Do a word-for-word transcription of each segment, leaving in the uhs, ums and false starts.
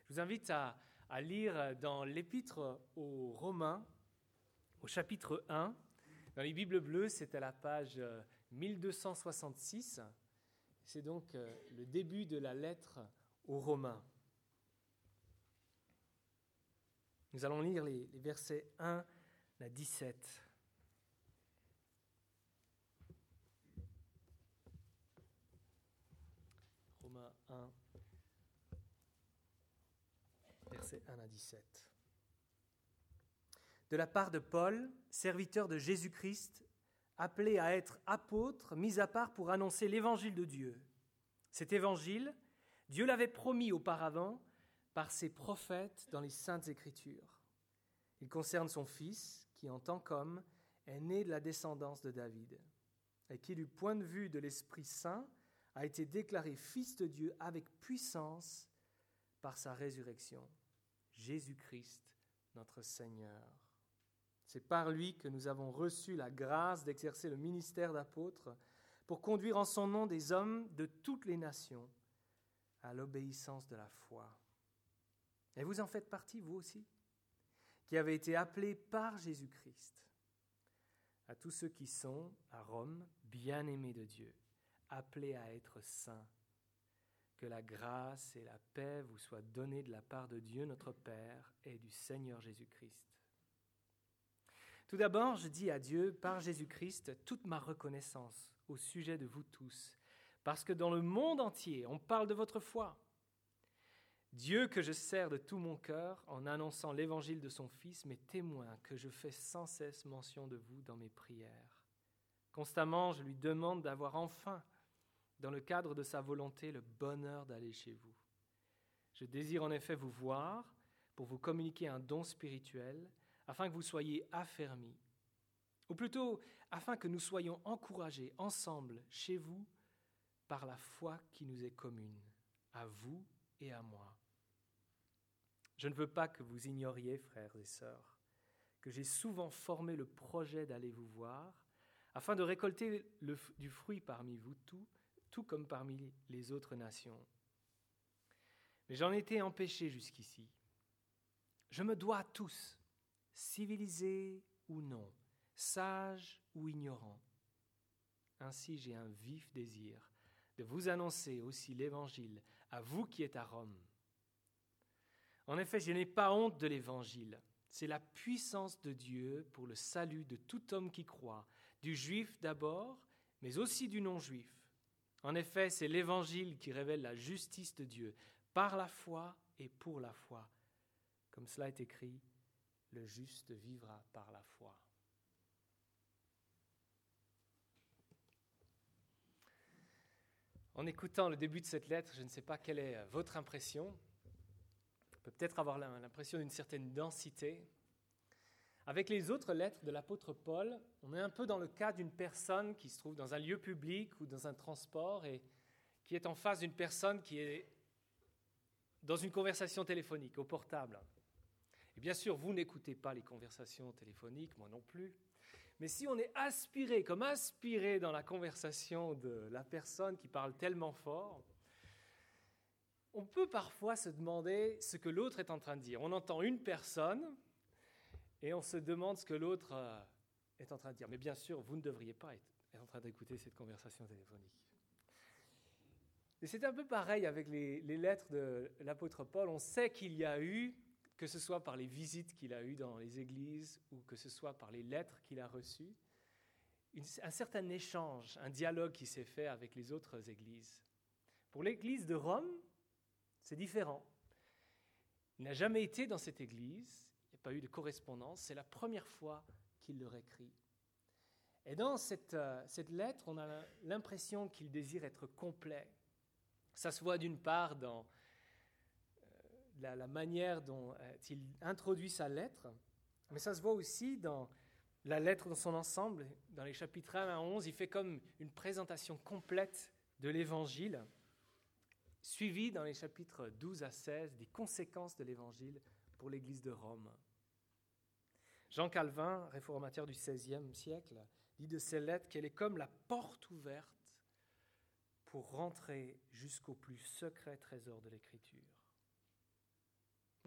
Je vous invite à, à lire dans l'Épître aux Romains, au chapitre un. Dans les Bibles bleues, c'est à la page mille deux cent soixante-six. C'est donc le début de la lettre aux Romains. Nous allons lire les, les versets un à dix-sept. Romains un, versets un à dix-sept. De la part de Paul, serviteur de Jésus-Christ, appelé à être apôtre, mis à part pour annoncer l'évangile de Dieu. Cet évangile, Dieu l'avait promis auparavant par ses prophètes dans les Saintes Écritures. Il concerne son Fils, qui en tant qu'homme est né de la descendance de David, et qui, du point de vue de l'Esprit Saint, a été déclaré Fils de Dieu avec puissance par sa résurrection. Jésus-Christ, notre Seigneur. C'est par lui que nous avons reçu la grâce d'exercer le ministère d'apôtre pour conduire en son nom des hommes de toutes les nations à l'obéissance de la foi. Et vous en faites partie, vous aussi, qui avez été appelés par Jésus-Christ. À tous ceux qui sont, à Rome, bien-aimés de Dieu, appelés à être saints, que la grâce et la paix vous soient données de la part de Dieu notre Père et du Seigneur Jésus-Christ. Tout d'abord, je dis à Dieu, par Jésus-Christ, toute ma reconnaissance au sujet de vous tous, parce que dans le monde entier, on parle de votre foi. Dieu que je sers de tout mon cœur en annonçant l'évangile de son Fils m'est témoin que je fais sans cesse mention de vous dans mes prières. Constamment, je lui demande d'avoir enfin, dans le cadre de sa volonté, le bonheur d'aller chez vous. Je désire en effet vous voir pour vous communiquer un don spirituel, afin que vous soyez affermis, ou plutôt afin que nous soyons encouragés ensemble chez vous par la foi qui nous est commune, à vous et à moi. Je ne veux pas que vous ignoriez, frères et sœurs, que j'ai souvent formé le projet d'aller vous voir, afin de récolter le, du fruit parmi vous tous, tout comme parmi les autres nations. Mais j'en ai été empêché jusqu'ici. Je me dois à tous, civilisés ou non, sages ou ignorants. Ainsi, j'ai un vif désir de vous annoncer aussi l'Évangile à vous qui êtes à Rome. En effet, je n'ai pas honte de l'Évangile. C'est la puissance de Dieu pour le salut de tout homme qui croit, du juif d'abord, mais aussi du non-juif. En effet, c'est l'Évangile qui révèle la justice de Dieu par la foi et pour la foi. Comme cela est écrit, le juste vivra par la foi. En écoutant le début de cette lettre, je ne sais pas quelle est votre impression. On peut peut-être avoir l'impression d'une certaine densité. Avec les autres lettres de l'apôtre Paul, on est un peu dans le cas d'une personne qui se trouve dans un lieu public ou dans un transport et qui est en face d'une personne qui est dans une conversation téléphonique, au portable. Et bien sûr, vous n'écoutez pas les conversations téléphoniques, moi non plus. Mais si on est aspiré, comme aspiré dans la conversation de la personne qui parle tellement fort, on peut parfois se demander ce que l'autre est en train de dire. On entend une personne et on se demande ce que l'autre est en train de dire. Mais bien sûr, vous ne devriez pas être en train d'écouter cette conversation téléphonique. Et c'est un peu pareil avec les, les lettres de l'apôtre Paul. On sait qu'il y a eu, que ce soit par les visites qu'il a eues dans les églises ou que ce soit par les lettres qu'il a reçues, une, un certain échange, un dialogue qui s'est fait avec les autres églises. Pour l'église de Rome, c'est différent. Il n'a jamais été dans cette église, il n'y a pas eu de correspondance, c'est la première fois qu'il leur écrit. Et dans cette, euh, cette lettre, on a l'impression qu'il désire être complet. Ça se voit d'une part dans euh, la, la manière dont euh, il introduit sa lettre, mais ça se voit aussi dans la lettre dans son ensemble. Dans les chapitres un à onze, il fait comme une présentation complète de l'Évangile, suivi dans les chapitres douze à seize des conséquences de l'Évangile pour l'Église de Rome. Jean Calvin, réformateur du seizième siècle, dit de ces lettres qu'elle est comme la porte ouverte pour rentrer jusqu'au plus secret trésor de l'Écriture.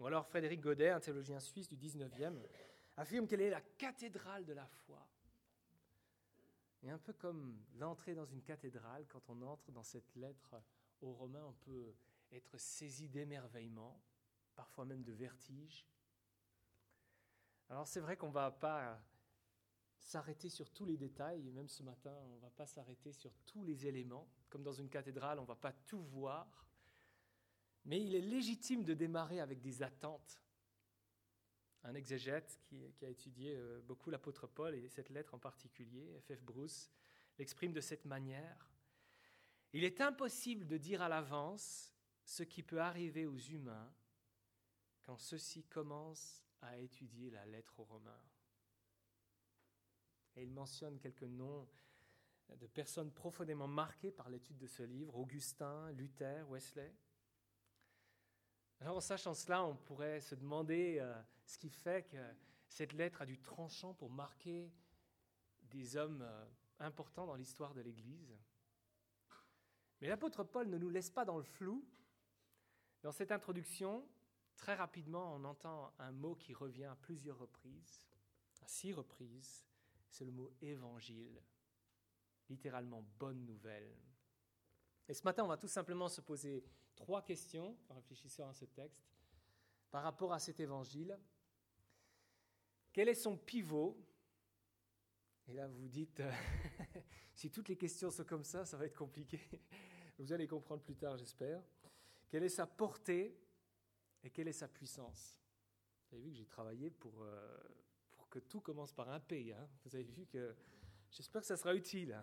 Ou alors Frédéric Godet, un théologien suisse du dix-neuvième, affirme qu'elle est la cathédrale de la foi. Et un peu comme l'entrée dans une cathédrale, quand on entre dans cette lettre aux Romains, on peut être saisi d'émerveillement, parfois même de vertige. Alors c'est vrai qu'on ne va pas s'arrêter sur tous les détails, et même ce matin, on ne va pas s'arrêter sur tous les éléments. Comme dans une cathédrale, on ne va pas tout voir. Mais il est légitime de démarrer avec des attentes. Un exégète qui, qui a étudié euh, beaucoup l'apôtre Paul, et cette lettre en particulier, F F Bruce, l'exprime de cette manière. Il est impossible de dire à l'avance ce qui peut arriver aux humains quand ceux-ci commencent à étudier la lettre aux Romains. Et il mentionne quelques noms de personnes profondément marquées par l'étude de ce livre, Augustin, Luther, Wesley. Alors en sachant cela, on pourrait se demander euh, ce qui fait que cette lettre a du tranchant pour marquer des hommes euh, importants dans l'histoire de l'Église. Mais l'apôtre Paul ne nous laisse pas dans le flou. Dans cette introduction, très rapidement, on entend un mot qui revient à plusieurs reprises, à six reprises, c'est le mot « évangile », littéralement « bonne nouvelle ». Et ce matin, on va tout simplement se poser trois questions en réfléchissant à ce texte par rapport à cet évangile. Quel est son pivot ? Et là, vous vous dites, euh, si toutes les questions sont comme ça, ça va être compliqué. Vous allez comprendre plus tard, j'espère. Quelle est sa portée et quelle est sa puissance ? Vous avez vu que j'ai travaillé pour, euh, pour que tout commence par un P. Hein ? Vous avez vu que j'espère que ça sera utile.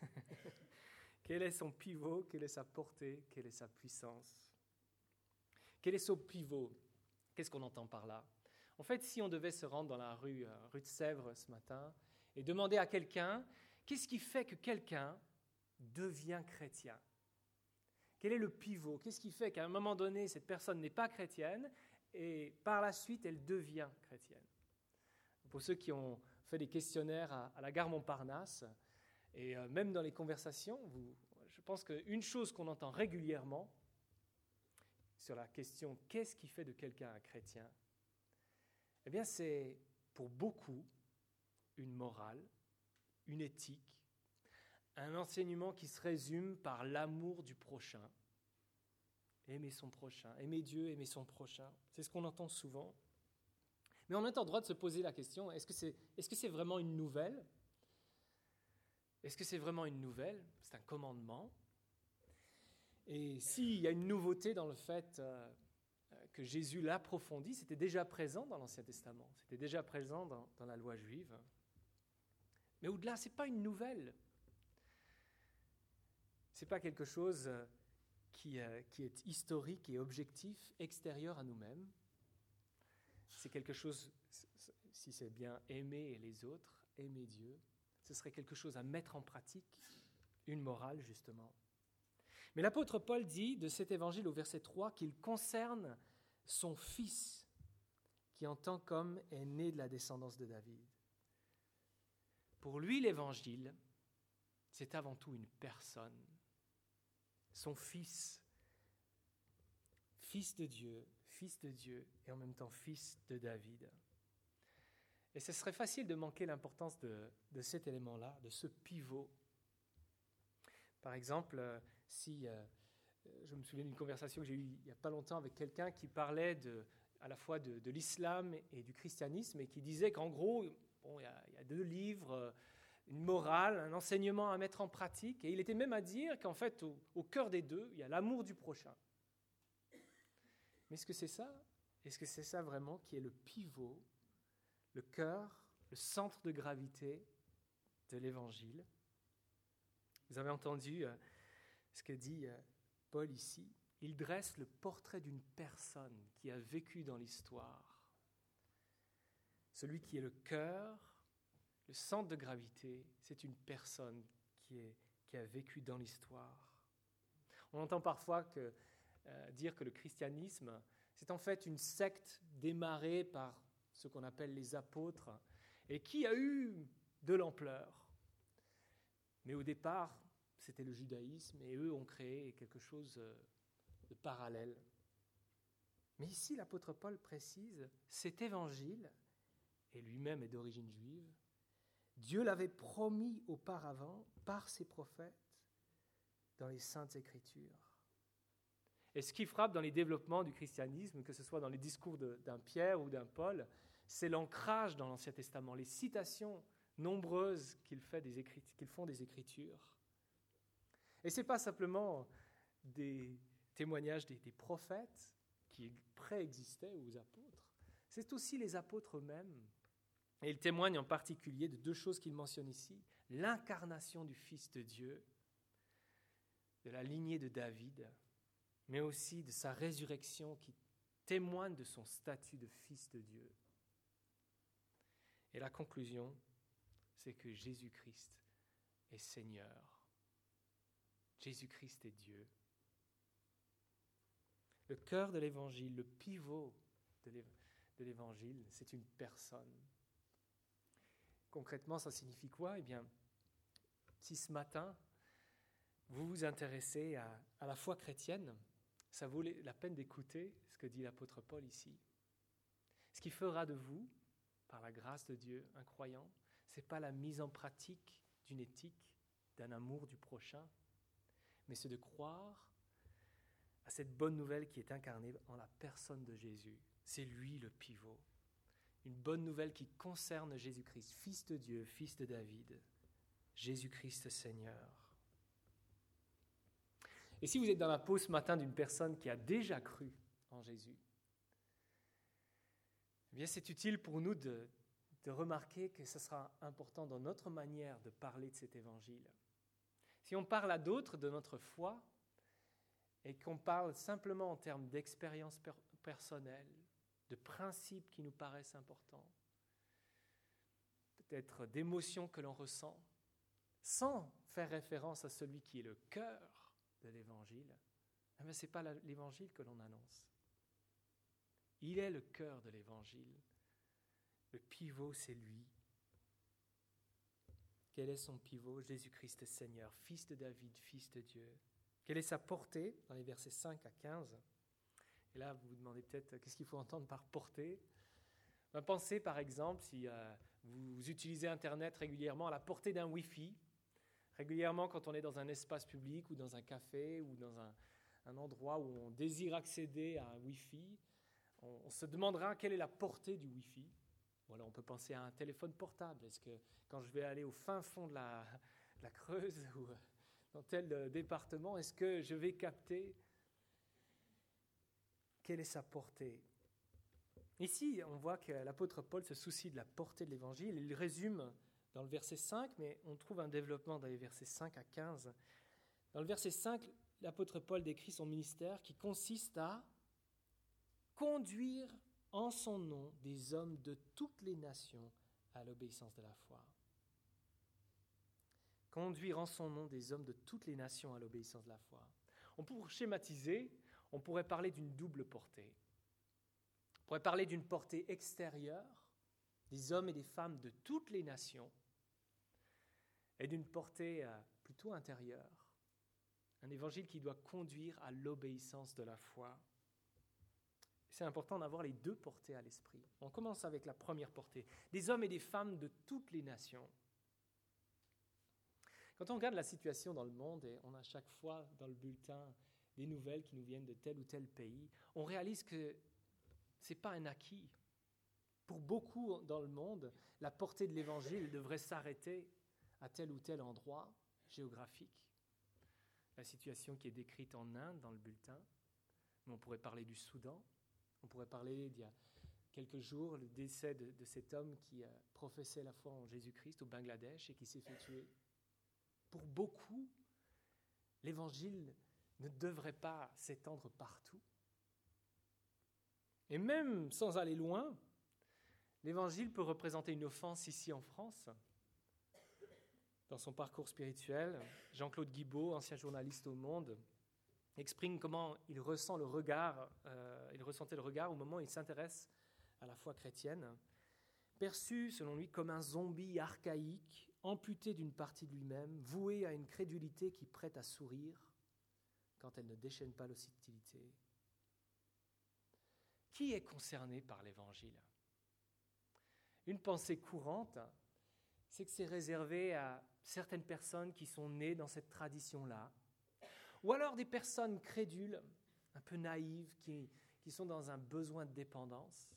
Quel est son pivot ? Quelle est sa portée ? Quelle est sa puissance ? Quel est son pivot ? Qu'est-ce qu'on entend par là ? En fait, si on devait se rendre dans la rue, euh, rue de Sèvres ce matin et demander à quelqu'un, qu'est-ce qui fait que quelqu'un devient chrétien ? Quel est le pivot ? Qu'est-ce qui fait qu'à un moment donné, cette personne n'est pas chrétienne et par la suite, elle devient chrétienne ? Pour ceux qui ont fait des questionnaires à, à la gare Montparnasse, et euh, même dans les conversations, vous, je pense qu'une chose qu'on entend régulièrement sur la question « qu'est-ce qui fait de quelqu'un un chrétien ?» Eh bien, c'est pour beaucoup une morale, une éthique, un enseignement qui se résume par l'amour du prochain. Aimer son prochain, aimer Dieu, aimer son prochain. C'est ce qu'on entend souvent. Mais on est en droit de se poser la question, est-ce que c'est, est-ce que c'est vraiment une nouvelle ? Est-ce que c'est vraiment une nouvelle ? C'est un commandement. Et s'il y a une nouveauté dans le fait euh, que Jésus l'approfondit, c'était déjà présent dans l'Ancien Testament, c'était déjà présent dans, dans la loi juive. Mais au-delà, ce n'est pas une nouvelle. Ce n'est pas quelque chose qui, euh, qui est historique et objectif, extérieur à nous-mêmes. C'est quelque chose, si c'est bien aimer les autres, aimer Dieu, ce serait quelque chose à mettre en pratique, une morale justement. Mais l'apôtre Paul dit de cet évangile au verset trois qu'il concerne son fils, qui en tant qu'homme est né de la descendance de David. Pour lui, l'évangile, c'est avant tout une personne, son fils, fils de Dieu, fils de Dieu et en même temps fils de David. Et ce serait facile de manquer l'importance de, de cet élément-là, de ce pivot. Par exemple, euh, si euh, je me souviens d'une conversation que j'ai eue il n'y a pas longtemps avec quelqu'un qui parlait de, à la fois de, de l'islam et du christianisme et qui disait qu'en gros, bon, il y a, il y a deux livres, une morale, un enseignement à mettre en pratique, et il était même à dire qu'en fait, au, au cœur des deux, il y a l'amour du prochain. Mais est-ce que c'est ça ? Est-ce que c'est ça vraiment qui est le pivot, le cœur, le centre de gravité de l'Évangile ? Vous avez entendu euh, ce que dit euh, Paul ici. Il dresse le portrait d'une personne qui a vécu dans l'histoire. Celui qui est le cœur, le centre de gravité, c'est une personne qui, est, qui a vécu dans l'histoire. On entend parfois que, euh, dire que le christianisme, c'est en fait une secte démarrée par ce qu'on appelle les apôtres, et qui a eu de l'ampleur. Mais au départ, c'était le judaïsme, et eux ont créé quelque chose de parallèle. Mais ici, l'apôtre Paul précise, cet évangile, et lui-même est d'origine juive, Dieu l'avait promis auparavant par ses prophètes dans les Saintes Écritures. Et ce qui frappe dans les développements du christianisme, que ce soit dans les discours de, d'un Pierre ou d'un Paul, c'est l'ancrage dans l'Ancien Testament, les citations nombreuses qu'ils, fait des écrit, qu'ils font des Écritures. Et ce n'est pas simplement des témoignages des, des prophètes qui préexistaient aux apôtres, c'est aussi les apôtres eux-mêmes. Et ils témoignent en particulier de deux choses qu'il mentionne ici, l'incarnation du Fils de Dieu, de la lignée de David, mais aussi de sa résurrection qui témoigne de son statut de Fils de Dieu. Et la conclusion, c'est que Jésus-Christ est Seigneur. Jésus-Christ est Dieu. Le cœur de l'Évangile, le pivot de l'Évangile, c'est une personne. Concrètement, ça signifie quoi ? Eh bien, si ce matin, vous vous intéressez à, à la foi chrétienne, ça vaut la peine d'écouter ce que dit l'apôtre Paul ici. Ce qui fera de vous, par la grâce de Dieu, un croyant, ce n'est pas la mise en pratique d'une éthique, d'un amour du prochain, mais c'est de croire à cette bonne nouvelle qui est incarnée en la personne de Jésus. C'est lui le pivot. Une bonne nouvelle qui concerne Jésus-Christ, Fils de Dieu, Fils de David, Jésus-Christ Seigneur. Et si vous êtes dans la peau ce matin d'une personne qui a déjà cru en Jésus, eh bien c'est utile pour nous de, de remarquer que ce sera important dans notre manière de parler de cet évangile. Si on parle à d'autres de notre foi et qu'on parle simplement en termes d'expérience per- personnelle, de principes qui nous paraissent importants, peut-être d'émotions que l'on ressent, sans faire référence à celui qui est le cœur de l'Évangile, eh bien, ce n'est pas la, l'Évangile que l'on annonce. Il est le cœur de l'Évangile. Le pivot, c'est lui. Quel est son pivot ? Jésus-Christ Seigneur, Fils de David, Fils de Dieu. Quelle est sa portée dans les versets cinq à quinze ? Et là, vous vous demandez peut-être qu'est-ce qu'il faut entendre par portée ? Ben, pensez par exemple, si euh, vous utilisez Internet régulièrement, à la portée d'un Wi-Fi. Régulièrement, quand on est dans un espace public ou dans un café ou dans un, un endroit où on désire accéder à un Wi-Fi, on, on se demandera quelle est la portée du Wi-Fi. Voilà, on peut penser à un téléphone portable. Est-ce que quand je vais aller au fin fond de la, de la Creuse ou dans tel département, est-ce que je vais capter ? Quelle est sa portée ? Ici, on voit que l'apôtre Paul se soucie de la portée de l'Évangile. Il résume dans le verset cinq, mais on trouve un développement dans les versets cinq à quinze. Dans le verset cinq, l'apôtre Paul décrit son ministère qui consiste à conduire en son nom des hommes de toutes les nations à l'obéissance de la foi. Conduire en son nom des hommes de toutes les nations à l'obéissance de la foi. On pourrait schématiser, on pourrait parler d'une double portée. On pourrait parler d'une portée extérieure, des hommes et des femmes de toutes les nations, et d'une portée plutôt intérieure, un évangile qui doit conduire à l'obéissance de la foi. C'est important d'avoir les deux portées à l'esprit. On commence avec la première portée, des hommes et des femmes de toutes les nations. Quand on regarde la situation dans le monde, et on a chaque fois dans le bulletin des nouvelles qui nous viennent de tel ou tel pays, on réalise que ce n'est pas un acquis. Pour beaucoup dans le monde, la portée de l'Évangile devrait s'arrêter à tel ou tel endroit géographique. La situation qui est décrite en Inde dans le bulletin, mais on pourrait parler du Soudan, on pourrait parler d'il y a quelques jours, le décès de, de cet homme qui a professé la foi en Jésus-Christ au Bangladesh et qui s'est fait tuer. Pour beaucoup, l'Évangile ne devrait pas s'étendre partout. Et même sans aller loin, l'Évangile peut représenter une offense ici en France. Dans son parcours spirituel, Jean-Claude Guibaud, ancien journaliste au Monde, exprime comment il ressent le regard, euh, il ressentait le regard au moment où il s'intéresse à la foi chrétienne, perçu, selon lui, comme un zombie archaïque, amputé d'une partie de lui-même, voué à une crédulité qui prête à sourire quand elle ne déchaîne pas l'hostilité. qui est concerné par l'Évangile ? Une pensée courante, c'est que c'est réservé à certaines personnes qui sont nées dans cette tradition-là, ou alors des personnes crédules, un peu naïves, qui, qui sont dans un besoin de dépendance.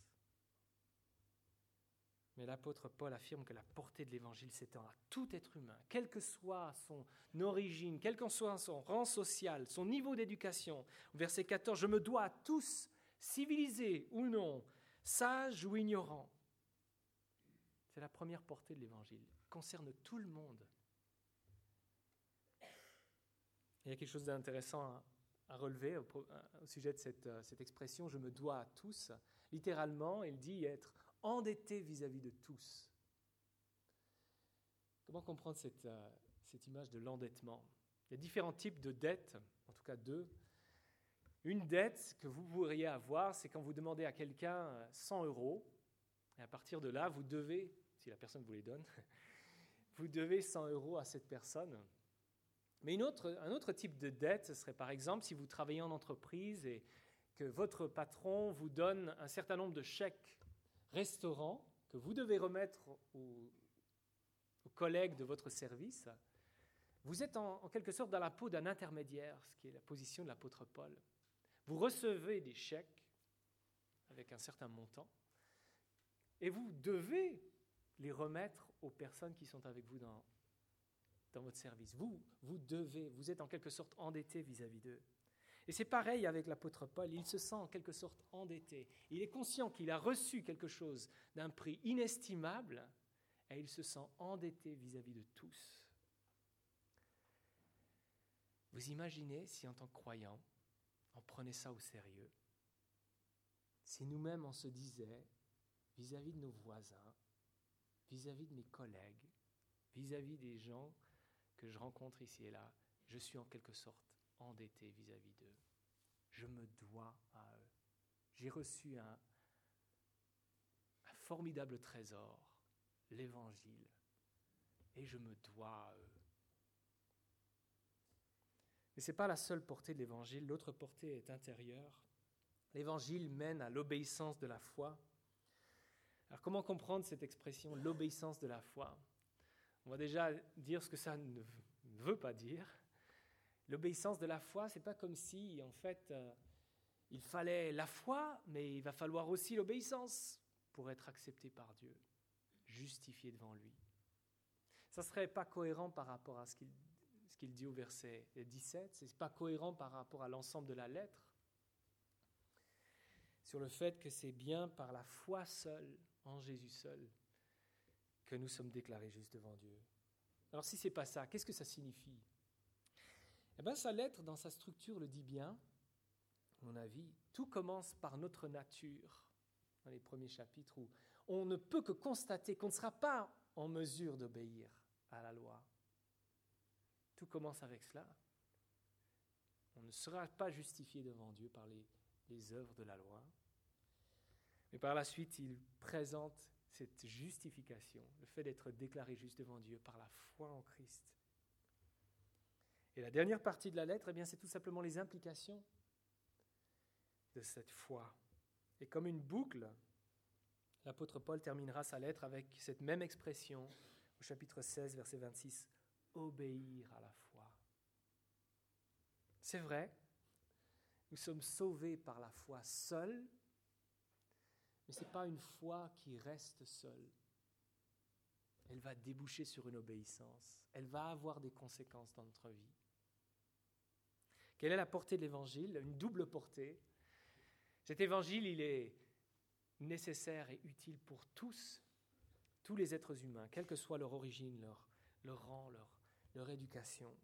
Mais l'apôtre Paul affirme que la portée de l'Évangile s'étend à tout être humain, quelle que soit son origine, quel que soit son rang social, son niveau d'éducation. Verset quatorze, « Je me dois à tous, civilisés ou non, sages ou ignorants. » C'est la première portée de l'Évangile, concerne tout le monde. Il y a quelque chose d'intéressant à, à relever au, au sujet de cette, cette expression « je me dois à tous ». Littéralement, il dit être endetté vis-à-vis de tous. Comment comprendre cette, euh, cette image de l'endettement ? Il y a différents types de dettes, en tout cas deux. Une dette que vous pourriez avoir, c'est quand vous demandez à quelqu'un cent euros, et à partir de là, vous devez, si la personne vous les donne, vous devez cent euros à cette personne. Mais une autre, un autre type de dette, ce serait par exemple si vous travaillez en entreprise et que votre patron vous donne un certain nombre de chèques restaurants que vous devez remettre aux, aux collègues de votre service. Vous êtes en, en quelque sorte dans la peau d'un intermédiaire, ce qui est la position de l'apôtre Paul. Vous recevez des chèques avec un certain montant et vous devez les remettre aux personnes qui sont avec vous dans, dans votre service. Vous, vous devez, vous êtes en quelque sorte endetté vis-à-vis d'eux. Et c'est pareil avec l'apôtre Paul, il se sent en quelque sorte endetté. Il est conscient qu'il a reçu quelque chose d'un prix inestimable et il se sent endetté vis-à-vis de tous. Vous imaginez si en tant que croyant, on prenait ça au sérieux, si nous-mêmes on se disait vis-à-vis de nos voisins, vis-à-vis de mes collègues, vis-à-vis des gens que je rencontre ici et là, je suis en quelque sorte endetté vis-à-vis d'eux. Je me dois à eux. J'ai reçu un, un formidable trésor, l'Évangile, et je me dois à eux. Mais ce n'est pas la seule portée de l'Évangile, l'autre portée est intérieure. L'Évangile mène à l'obéissance de la foi. Alors comment comprendre cette expression, l'obéissance de la foi ? On va déjà dire ce que ça ne veut pas dire. L'obéissance de la foi, ce n'est pas comme si, en fait, euh, il fallait la foi, mais il va falloir aussi l'obéissance pour être accepté par Dieu, justifié devant lui. Ça ne serait pas cohérent par rapport à ce qu'il, ce qu'il dit au verset dix-sept, ce n'est pas cohérent par rapport à l'ensemble de la lettre, sur le fait que c'est bien par la foi seule, en Jésus seul, que nous sommes déclarés justes devant Dieu. Alors si ce n'est pas ça, qu'est-ce que ça signifie ? Eh bien, sa lettre, dans sa structure, le dit bien, à mon avis. Tout commence par notre nature, dans les premiers chapitres, où on ne peut que constater qu'on ne sera pas en mesure d'obéir à la loi. Tout commence avec cela. On ne sera pas justifié devant Dieu par les, les œuvres de la loi. Mais par la suite, il présente cette justification, le fait d'être déclaré juste devant Dieu par la foi en Christ. Et la dernière partie de la lettre, eh bien, c'est tout simplement les implications de cette foi. Et comme une boucle, l'apôtre Paul terminera sa lettre avec cette même expression au chapitre seize, verset vingt-six, « obéir à la foi ». C'est vrai, nous sommes sauvés par la foi seule, mais ce n'est pas une foi qui reste seule. Elle va déboucher sur une obéissance. Elle va avoir des conséquences dans notre vie. Quelle est la portée de l'Évangile ? Une double portée. Cet Évangile, il est nécessaire et utile pour tous, tous les êtres humains, quelle que soit leur origine, leur, leur rang, leur, leur éducation.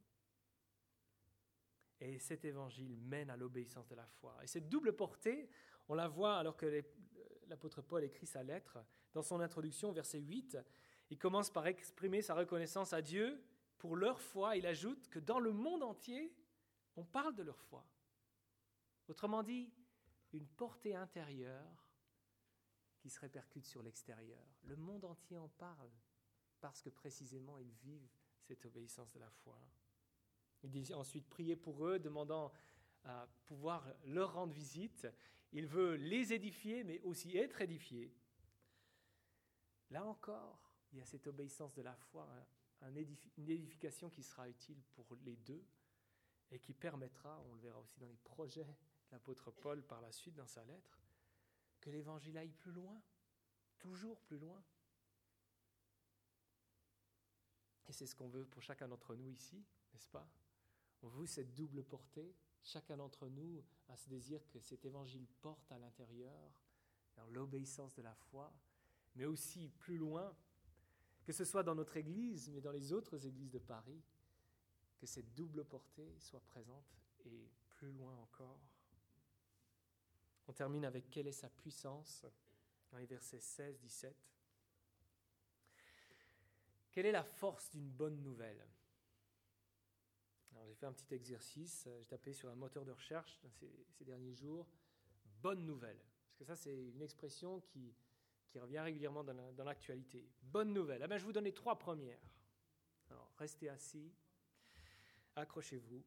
Et cet Évangile mène à l'obéissance de la foi. Et cette double portée, on la voit alors que les, l'apôtre Paul écrit sa lettre. Dans son introduction, verset huit, il commence par exprimer sa reconnaissance à Dieu pour leur foi. Il ajoute que dans le monde entier, on parle de leur foi. Autrement dit, une portée intérieure qui se répercute sur l'extérieur. Le monde entier en parle parce que précisément ils vivent cette obéissance de la foi. Il dit ensuite prier pour eux, demandant à pouvoir leur rendre visite. Il veut les édifier, mais aussi être édifié. Là encore, il y a cette obéissance de la foi, un édifi- une édification qui sera utile pour les deux et qui permettra, on le verra aussi dans les projets de l'apôtre Paul par la suite dans sa lettre, que l'évangile aille plus loin, toujours plus loin. Et c'est ce qu'on veut pour chacun d'entre nous ici, n'est-ce pas? On veut cette double portée. Chacun d'entre nous a ce désir que cet évangile porte à l'intérieur, dans l'obéissance de la foi, mais aussi plus loin, que ce soit dans notre Église, mais dans les autres églises de Paris, que cette double portée soit présente et plus loin encore. On termine avec quelle est sa puissance dans les versets seize à dix-sept. Quelle est la force d'une bonne nouvelle? Alors, j'ai fait un petit exercice, j'ai tapé sur un moteur de recherche ces, ces derniers jours, bonne nouvelle. Parce que ça, c'est une expression qui, qui revient régulièrement dans, la, dans l'actualité. Bonne nouvelle. Ah ben, je vous donne les trois premières. Alors, restez assis, accrochez-vous.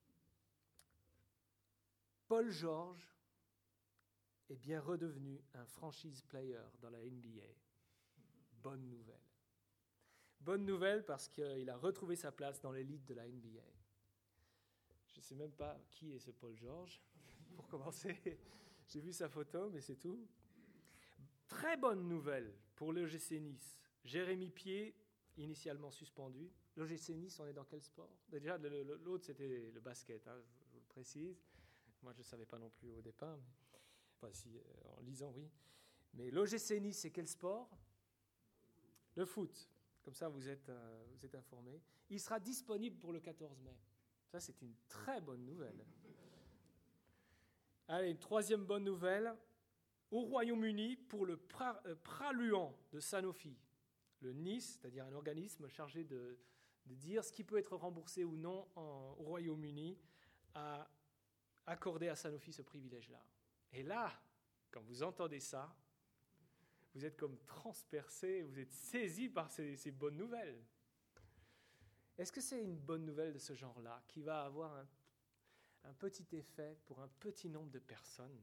Paul George est bien redevenu un franchise player dans la N B A. Bonne nouvelle. Bonne nouvelle parce qu'il a retrouvé sa place dans l'élite de la N B A. Je ne sais même pas qui est ce Paul George, pour commencer. J'ai vu sa photo, mais c'est tout. Très bonne nouvelle pour l'O G C Nice. Jérémy Pied, initialement suspendu. L'O G C Nice, on est dans quel sport? Déjà, l'autre, c'était le basket, hein, je vous le précise. Moi, je ne savais pas non plus au départ. Mais... Enfin, si, en lisant, oui. Mais l'O G C Nice, c'est quel sport? Le foot. Comme ça, vous êtes, euh, vous êtes informés. Il sera disponible pour le quatorze mai. Ça, c'est une très bonne nouvelle. Allez, une troisième bonne nouvelle. Au Royaume-Uni, pour le pra, euh, Praluan de Sanofi, le N I S, c'est-à-dire un organisme chargé de, de dire ce qui peut être remboursé ou non en, au Royaume-Uni, a accordé à Sanofi ce privilège-là. Et là, quand vous entendez ça, vous êtes comme transpercé, vous êtes saisi par ces, ces bonnes nouvelles. Est-ce que c'est une bonne nouvelle de ce genre-là qui va avoir un, un petit effet pour un petit nombre de personnes?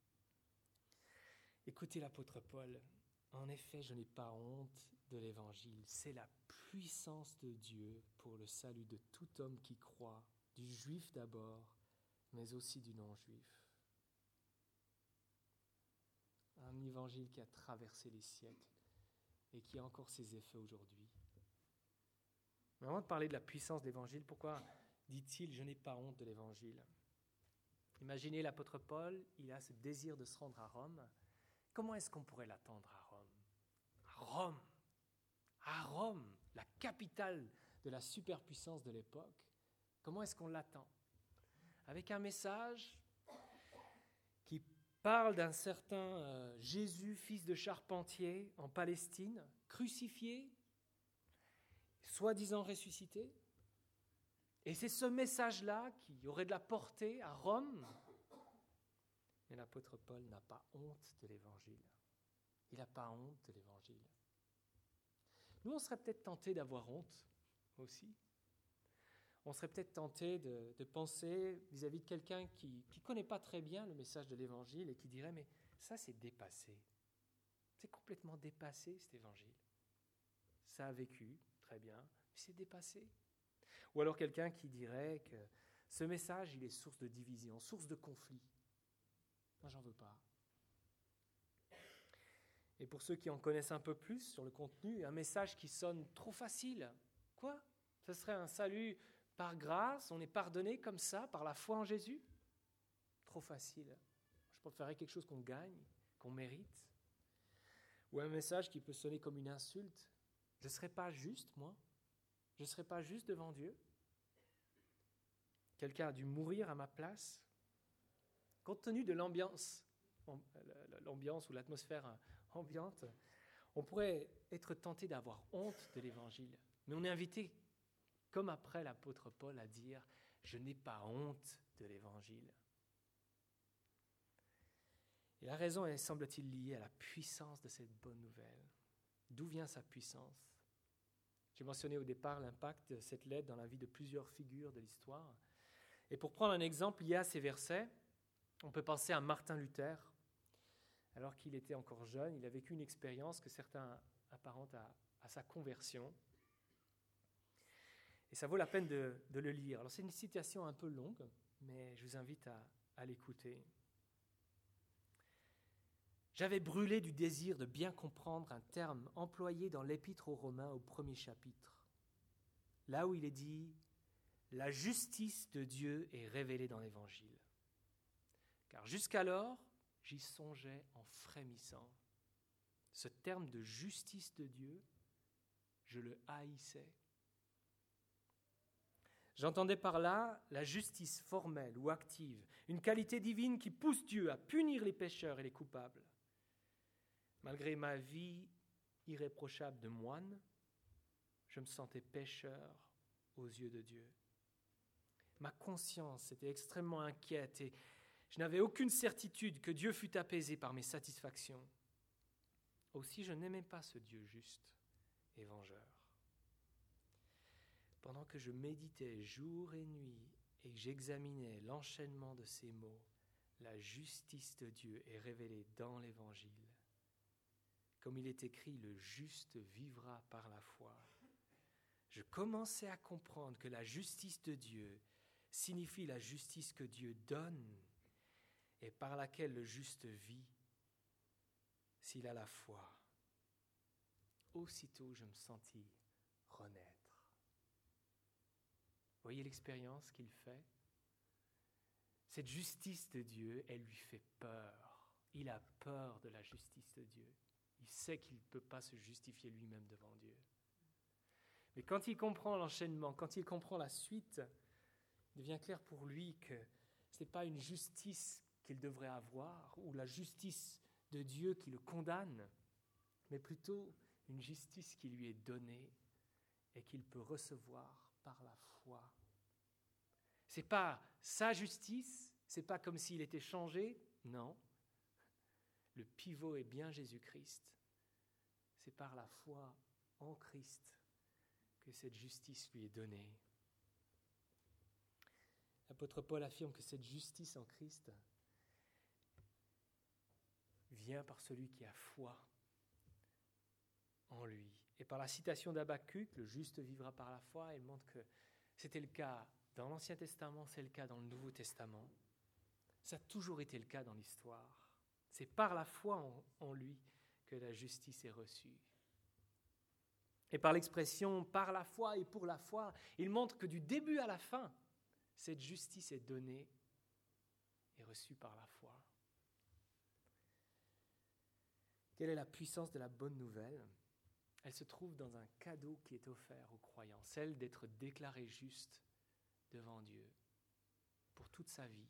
Écoutez l'apôtre Paul. En effet, je n'ai pas honte de l'Évangile. C'est la puissance de Dieu pour le salut de tout homme qui croit, du juif d'abord, mais aussi du non-juif. Un évangile qui a traversé les siècles et qui a encore ses effets aujourd'hui. Mais avant de parler de la puissance de l'évangile, pourquoi dit-il « je n'ai pas honte de l'évangile » ? Imaginez l'apôtre Paul, il a ce désir de se rendre à Rome. Comment est-ce qu'on pourrait l'attendre à Rome ? À Rome, à Rome, la capitale de la superpuissance de l'époque. Comment est-ce qu'on l'attend ? Avec un message qui parle d'un certain euh, Jésus, fils de charpentier, en Palestine, crucifié, soi-disant ressuscité. Et c'est ce message-là qui aurait de la portée à Rome. Mais l'apôtre Paul n'a pas honte de l'évangile. Il n'a pas honte de l'évangile. Nous, on serait peut-être tentés d'avoir honte aussi. On serait peut-être tentés de, de penser vis-à-vis de quelqu'un qui ne connaît pas très bien le message de l'évangile et qui dirait « mais ça, c'est dépassé. C'est complètement dépassé, cet évangile. Ça a vécu, très bien, mais c'est dépassé. » Ou alors quelqu'un qui dirait que ce message, il est source de division, source de conflit. Moi, j'en veux pas. Et pour ceux qui en connaissent un peu plus sur le contenu, un message qui sonne trop facile. Quoi ? Ce serait un salut par grâce, on est pardonné comme ça, par la foi en Jésus ? Trop facile. Je préférerais quelque chose qu'on gagne, qu'on mérite. Ou un message qui peut sonner comme une insulte. Je ne serais pas juste, moi ? Je ne serais pas juste devant Dieu ? Quelqu'un a dû mourir à ma place ? Compte tenu de l'ambiance, l'ambiance ou l'atmosphère ambiante, on pourrait être tenté d'avoir honte de l'Évangile. Mais on est invité, comme après l'apôtre Paul, à dire « Je n'ai pas honte de l'Évangile ». Et la raison est, semble-t-il, liée à la puissance de cette bonne nouvelle. D'où vient sa puissance ? J'ai mentionné au départ l'impact de cette lettre dans la vie de plusieurs figures de l'histoire. Et pour prendre un exemple lié à ces versets, on peut penser à Martin Luther, alors qu'il était encore jeune, il a vécu une expérience que certains apparentent à, à sa conversion. Et ça vaut la peine de, de le lire. Alors c'est une citation un peu longue, mais je vous invite à, à l'écouter. « J'avais brûlé du désir de bien comprendre un terme employé dans l'Épître aux Romains au premier chapitre, là où il est dit « La justice de Dieu est révélée dans l'Évangile. Car jusqu'alors, j'y songeais en frémissant. Ce terme de justice de Dieu, je le haïssais. J'entendais par là la justice formelle ou active, une qualité divine qui pousse Dieu à punir les pécheurs et les coupables. Malgré ma vie irréprochable de moine, je me sentais pécheur aux yeux de Dieu. Ma conscience était extrêmement inquiète et je n'avais aucune certitude que Dieu fût apaisé par mes satisfactions. Aussi, je n'aimais pas ce Dieu juste et vengeur. Pendant que je méditais jour et nuit et que j'examinais l'enchaînement de ces mots, la justice de Dieu est révélée dans l'Évangile. Comme il est écrit, le juste vivra par la foi. Je commençais à comprendre que la justice de Dieu signifie la justice que Dieu donne et par laquelle le juste vit s'il a la foi. Aussitôt, je me sentis renaître. Voyez l'expérience qu'il fait? Cette justice de Dieu, elle lui fait peur. Il a peur de la justice de Dieu. Il sait qu'il ne peut pas se justifier lui-même devant Dieu. Mais quand il comprend l'enchaînement, quand il comprend la suite, il devient clair pour lui que ce n'est pas une justice qu'il devrait avoir ou la justice de Dieu qui le condamne, mais plutôt une justice qui lui est donnée et qu'il peut recevoir par la foi. Ce n'est pas sa justice, ce n'est pas comme s'il était changé, non. Le pivot est bien Jésus-Christ. C'est par la foi en Christ que cette justice lui est donnée. L'apôtre Paul affirme que cette justice en Christ vient par celui qui a foi en lui. Et par la citation d'Habakkuk, le juste vivra par la foi, il montre que c'était le cas dans l'Ancien Testament, c'est le cas dans le Nouveau Testament. Ça a toujours été le cas dans l'histoire. C'est par la foi en, en lui que la justice est reçue. Et par l'expression « par la foi et pour la foi », il montre que du début à la fin, cette justice est donnée et reçue par la foi. Quelle est la puissance de la bonne nouvelle ? Elle se trouve dans un cadeau qui est offert aux croyants, celle d'être déclaré juste devant Dieu pour toute sa vie.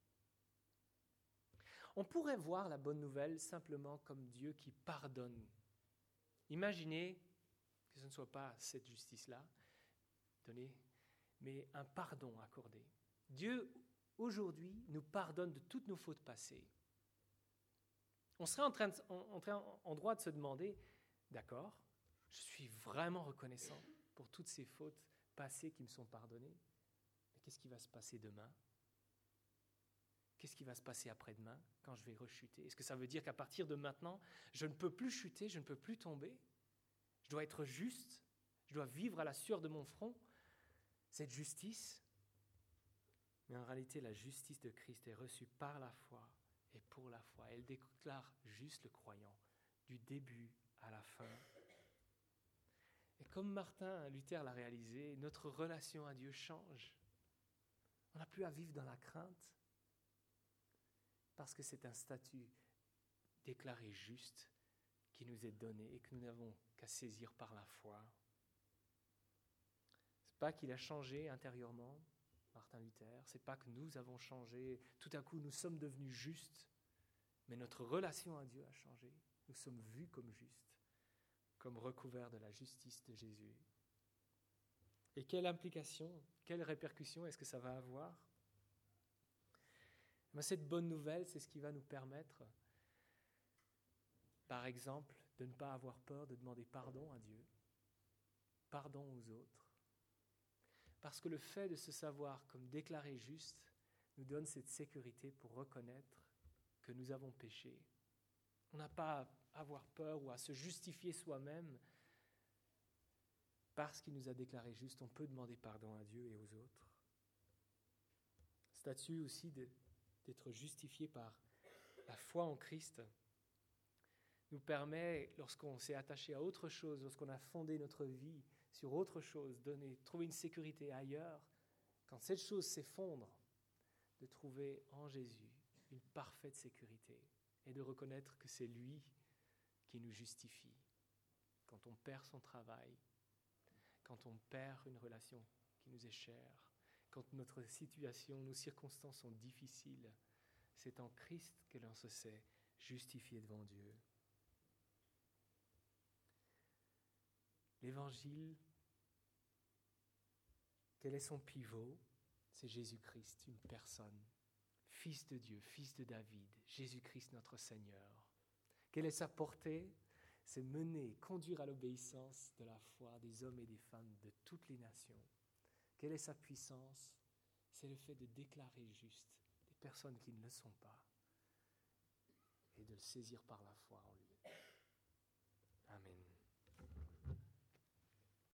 On pourrait voir la bonne nouvelle simplement comme Dieu qui pardonne. Imaginez que ce ne soit pas cette justice-là donnée, mais un pardon accordé. Dieu, aujourd'hui, nous pardonne de toutes nos fautes passées. On serait en, train de, en, en, train, en droit de se demander, d'accord, je suis vraiment reconnaissant pour toutes ces fautes passées qui me sont pardonnées, mais qu'est-ce qui va se passer demain ? Qu'est-ce qui va se passer après-demain quand je vais rechuter ? Est-ce que ça veut dire qu'à partir de maintenant, je ne peux plus chuter, je ne peux plus tomber ? Je dois être juste, je dois vivre à la sueur de mon front cette justice. Mais en réalité, la justice de Christ est reçue par la foi et pour la foi. Elle déclare juste le croyant du début à la fin. Et comme Martin Luther l'a réalisé, notre relation à Dieu change. On n'a plus à vivre dans la crainte parce que c'est un statut déclaré juste qui nous est donné et que nous n'avons qu'à saisir par la foi. Ce n'est pas qu'il a changé intérieurement, Martin Luther, ce n'est pas que nous avons changé, tout à coup nous sommes devenus justes, mais notre relation à Dieu a changé. Nous sommes vus comme justes, comme recouverts de la justice de Jésus. Et quelle implication, quelle répercussion est-ce que ça va avoir ? Mais cette bonne nouvelle, c'est ce qui va nous permettre, par exemple, de ne pas avoir peur de demander pardon à Dieu, pardon aux autres. Parce que le fait de se savoir comme déclaré juste nous donne cette sécurité pour reconnaître que nous avons péché On n'a pas à avoir peur ou à se justifier soi-même parce qu'il nous a déclarés justes. On peut demander pardon à Dieu et aux autres. Statut aussi de, d'être justifié par la foi en Christ nous permet, lorsqu'on s'est attaché à autre chose, lorsqu'on a fondé notre vie sur autre chose, donner, trouver une sécurité ailleurs, quand cette chose s'effondre, de trouver en Jésus une parfaite sécurité et de reconnaître que c'est lui qui nous justifie. Quand on perd son travail, quand on perd une relation qui nous est chère, quand notre situation, nos circonstances sont difficiles, c'est en Christ que l'on se sait justifié devant Dieu. L'Évangile, quel est son pivot? C'est Jésus-Christ, une personne, Fils de Dieu, Fils de David, Jésus-Christ notre Seigneur. Quelle est sa portée? C'est mener, conduire à l'obéissance de la foi des hommes et des femmes de toutes les nations. Quelle est sa puissance? C'est le fait de déclarer juste des personnes qui ne le sont pas et de le saisir par la foi en lui.